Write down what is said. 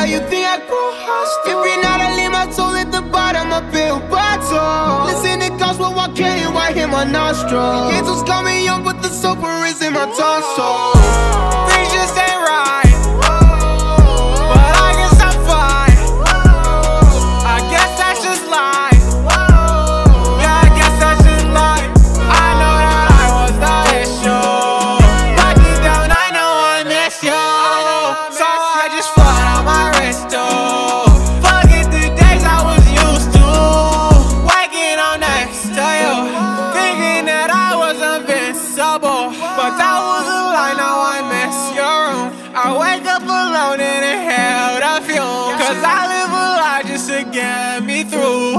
how you think I grow hostile. Every night I leave my soul at the bottom of pill bottle. Listen to gospel while candy white in my nostril. The angels call me young, but the sulfur is in my tonsil. Things just ain't right, but I guess I'm fine. I guess that's just life. Yeah, I guess that's just life. I know that I was the issue, but deep down I know I miss you. So I just flood on my wrist too. Forget the days I was used to waking up next to you, thinking that I was invincible, but that was a lie. Now I miss your room. I wake up alone and inhale the fume, 'cause I live a lie just to get me through.